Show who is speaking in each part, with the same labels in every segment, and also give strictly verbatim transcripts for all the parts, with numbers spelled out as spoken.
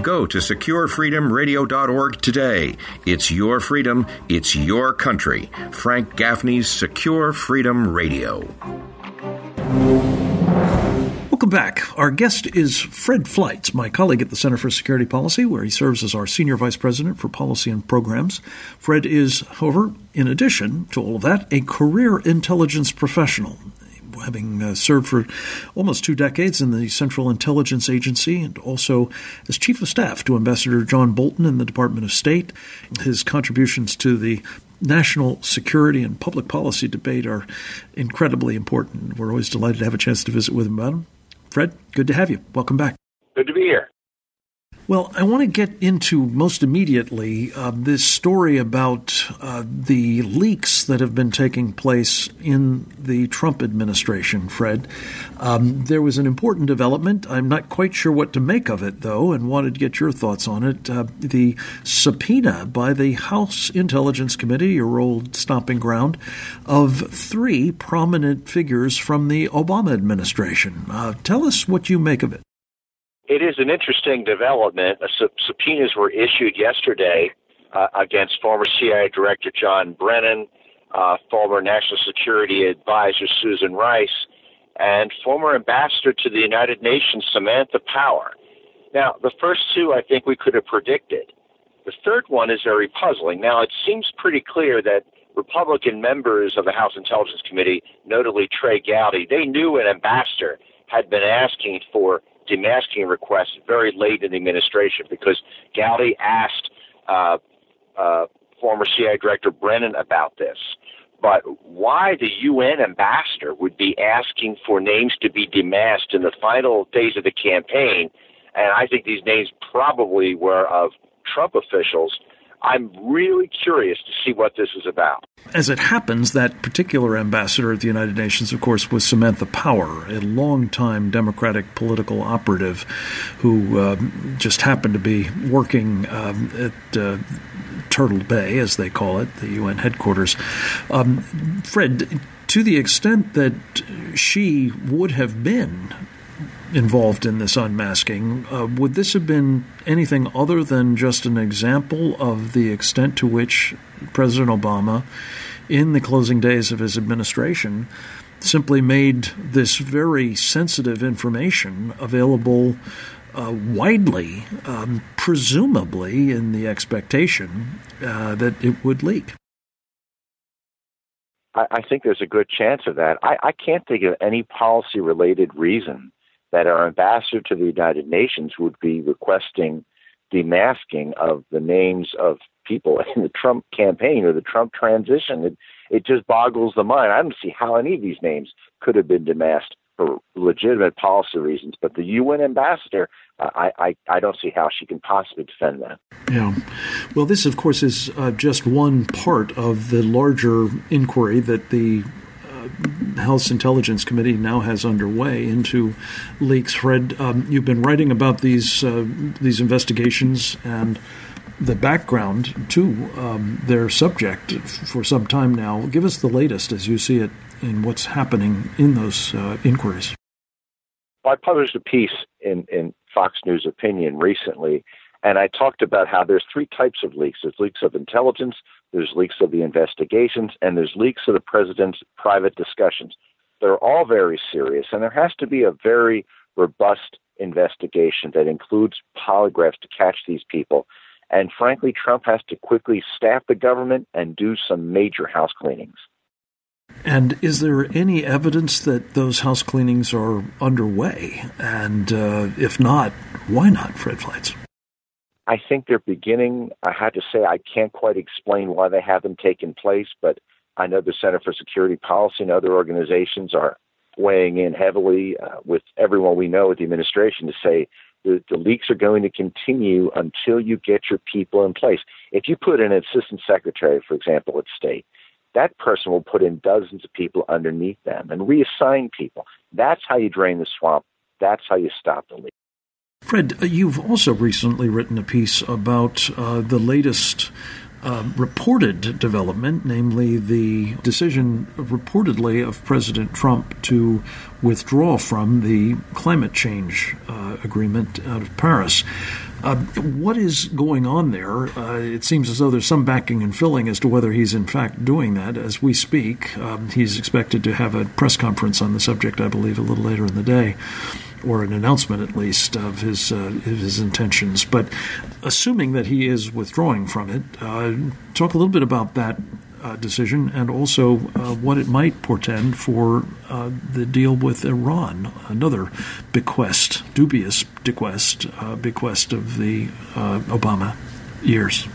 Speaker 1: Go to secure freedom radio dot org today. It's your freedom. It's your country. Frank Gaffney's Secure Freedom Radio.
Speaker 2: Welcome back. Our guest is Fred Fleitz, my colleague at the Center for Security Policy, where he serves as our Senior Vice President for Policy and Programs. Fred is, however, in addition to all of that, a career intelligence professional, having uh, served for almost two decades in the Central Intelligence Agency and also as Chief of Staff to Ambassador John Bolton in the Department of State. His contributions to the national security and public policy debate are incredibly important. We're always delighted to have a chance to visit with him about them. Fred, good to have you. Welcome back.
Speaker 3: Good to be here.
Speaker 2: Well, I want to get into most immediately uh, this story about uh, the leaks that have been taking place in the Trump administration, Fred. Um, there was an important development. I'm not quite sure what to make of it, though, and wanted to get your thoughts on it. Uh, the subpoena by the House Intelligence Committee, your old stomping ground, of three prominent figures from the Obama administration. Uh, tell us what you make of it.
Speaker 3: It is an interesting development. Uh, sub- subpoenas were issued yesterday uh, against former C I A Director John Brennan, uh, former National Security Advisor Susan Rice, and former Ambassador to the United Nations Samantha Power. Now, the first two I think we could have predicted. The third one is very puzzling. Now, it seems pretty clear that Republican members of the House Intelligence Committee, notably Trey Gowdy, they knew an ambassador had been asking for demasking requests very late in the administration because Gowdy asked uh, uh, former C I A Director Brennan about this. But why the U N ambassador would be asking for names to be demasked in the final days of the campaign, and I think these names probably were of Trump officials, I'm really curious to see what this is about.
Speaker 2: As it happens, that particular ambassador at the United Nations, of course, was Samantha Power, a longtime Democratic political operative who uh, just happened to be working um, at uh, Turtle Bay, as they call it, the U N headquarters. Um, Fred, to the extent that she would have been involved in this unmasking, uh, would this have been anything other than just an example of the extent to which President Obama, in the closing days of his administration, simply made this very sensitive information available uh, widely, um, presumably in the expectation uh, that it would leak?
Speaker 3: I, I think there's a good chance of that. I, I can't think of any policy-related reason that our ambassador to the United Nations would be requesting demasking of the names of people in the Trump campaign or the Trump transition. It, it just boggles the mind. I don't see how any of these names could have been demasked for legitimate policy reasons. But the U N ambassador, uh, I, I, I don't see how she can possibly defend that.
Speaker 2: Yeah. Well, this, of course, is uh, just one part of the larger inquiry that the House Intelligence Committee now has underway into leaks. Fred, um, you've been writing about these uh, these investigations and the background to um, their subject for some time now. Give us the latest as you see it in what's happening in those uh, inquiries.
Speaker 3: Well, I published a piece in, in Fox News Opinion recently, and I talked about how there's three types of leaks. There's leaks of intelligence, there's leaks of the investigations, and there's leaks of the president's private discussions. They're all very serious, and there has to be a very robust investigation that includes polygraphs to catch these people. And frankly, Trump has to quickly staff the government and do some major house cleanings.
Speaker 2: And is there any evidence that those house cleanings are underway? And uh, if not, why not, Fred Fleitz?
Speaker 3: I think they're beginning. I had to say I can't quite explain why they haven't taken place, but I know the Center for Security Policy and other organizations are weighing in heavily uh, with everyone we know at the administration to say the, the leaks are going to continue until you get your people in place. If you put an assistant secretary, for example, at State, that person will put in dozens of people underneath them and reassign people. That's how you drain the swamp. That's how you stop the leak.
Speaker 2: Fred, you've also recently written a piece about uh, the latest uh, reported development, namely the decision reportedly of President Trump to withdraw from the climate change uh, agreement out of Paris. Uh, what is going on there? Uh, it seems as though there's some backing and filling as to whether he's in fact doing that. As we speak, um, he's expected to have a press conference on the subject, I believe, a little later in the day, or an announcement at least of his uh, his intentions. But assuming that he is withdrawing from it, uh, talk a little bit about that uh, decision and also uh, what it might portend for uh, the deal with Iran, another bequest, dubious bequest, uh, bequest of the uh, Obama years.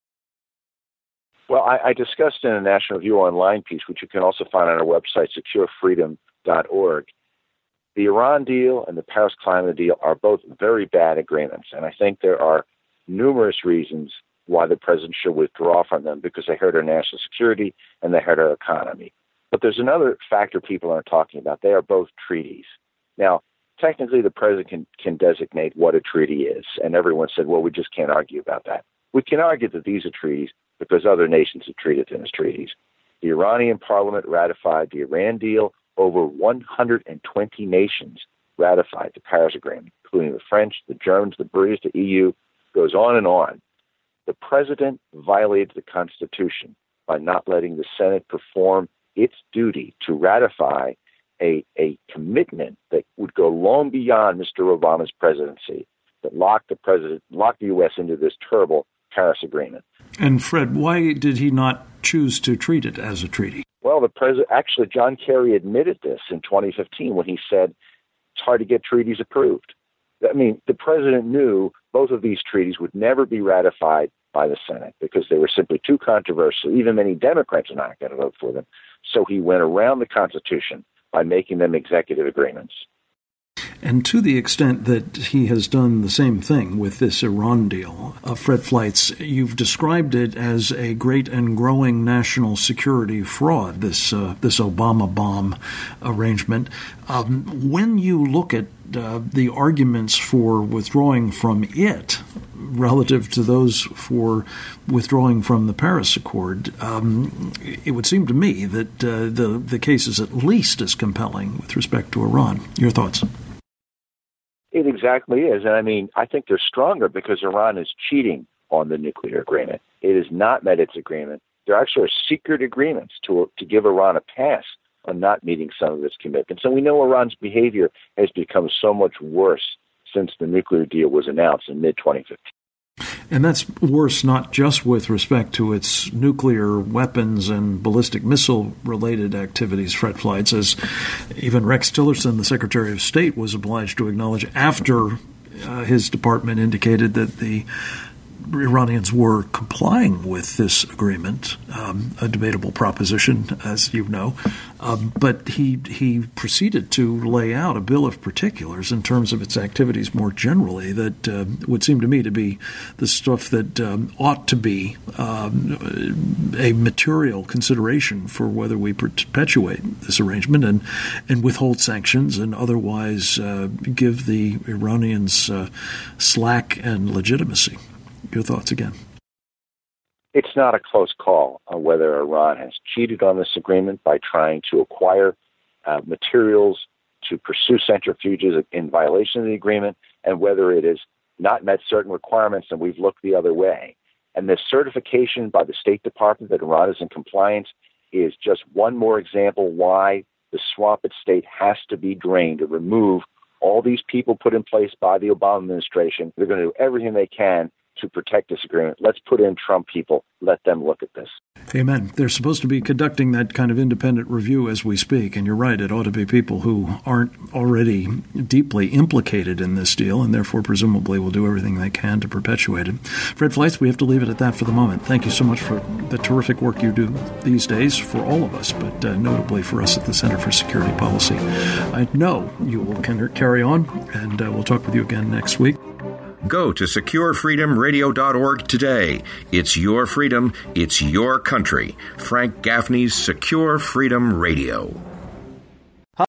Speaker 3: Well, I, I discussed in a National Review Online piece, which you can also find on our website, secure freedom dot org. The Iran deal and the Paris Climate deal are both very bad agreements, and I think there are numerous reasons why the president should withdraw from them, because they hurt our national security and they hurt our economy. But there's another factor people aren't talking about. They are both treaties. Now, technically, the president can, can designate what a treaty is, and everyone said, well, we just can't argue about that. We can argue that these are treaties because other nations have treated them as treaties. The Iranian parliament ratified the Iran deal. Over one hundred twenty nations ratified the Paris Agreement, including the French, the Germans, the British, the E U, goes on and on. The president violated the Constitution by not letting the Senate perform its duty to ratify a, a commitment that would go long beyond Mister Obama's presidency, that locked the president, locked the U S into this terrible Paris Agreement.
Speaker 2: And Fred, why did he not choose to treat it as a treaty?
Speaker 3: Well, the president, actually, John Kerry admitted this in twenty fifteen when he said it's hard to get treaties approved. I mean, the president knew both of these treaties would never be ratified by the Senate because they were simply too controversial. Even many Democrats are not going to vote for them. So he went around the Constitution by making them executive agreements.
Speaker 2: And to the extent that he has done the same thing with this Iran deal, uh, Fred Fleitz, you've described it as a great and growing national security fraud, this uh, this Obama bomb arrangement. Um, when you look at uh, the arguments for withdrawing from it relative to those for withdrawing from the Paris Accord, um, it would seem to me that uh, the, the case is at least as compelling with respect to Iran. Your thoughts?
Speaker 3: It exactly is. And I mean, I think they're stronger because Iran is cheating on the nuclear agreement. It has not met its agreement. There actually are secret agreements to to give Iran a pass on not meeting some of its commitments. And we know Iran's behavior has become so much worse since the nuclear deal was announced in mid twenty fifteen.
Speaker 2: And that's worse not just with respect to its nuclear weapons and ballistic missile-related activities, Fred Fleitz, as even Rex Tillerson, the Secretary of State, was obliged to acknowledge after uh, his department indicated that the Iranians were complying with this agreement, um, a debatable proposition, as you know. Um, but he he proceeded to lay out a bill of particulars in terms of its activities more generally that uh, would seem to me to be the stuff that um, ought to be um, a material consideration for whether we perpetuate this arrangement and, and withhold sanctions and otherwise uh, give the Iranians uh, slack and legitimacy. Your thoughts again?
Speaker 3: It's not a close call on whether Iran has cheated on this agreement by trying to acquire uh, materials to pursue centrifuges in violation of the agreement, and whether it has not met certain requirements and we've looked the other way. And the certification by the State Department that Iran is in compliance is just one more example why the swamp state has to be drained to remove all these people put in place by the Obama administration. They're going to do everything they can to protect this agreement. Let's put in Trump people. Let them look at this.
Speaker 2: Amen. They're supposed to be conducting that kind of independent review as we speak, and you're right, it ought to be people who aren't already deeply implicated in this deal and therefore presumably will do everything they can to perpetuate it. Fred Fleitz, we have to leave it at that for the moment. Thank you so much for the terrific work you do these days for all of us, but uh, notably for us at the Center for Security Policy. I know you will carry on, and uh, we'll talk with you again next week.
Speaker 1: Go to secure freedom radio dot org today. It's your freedom. It's your country. Frank Gaffney's Secure Freedom Radio.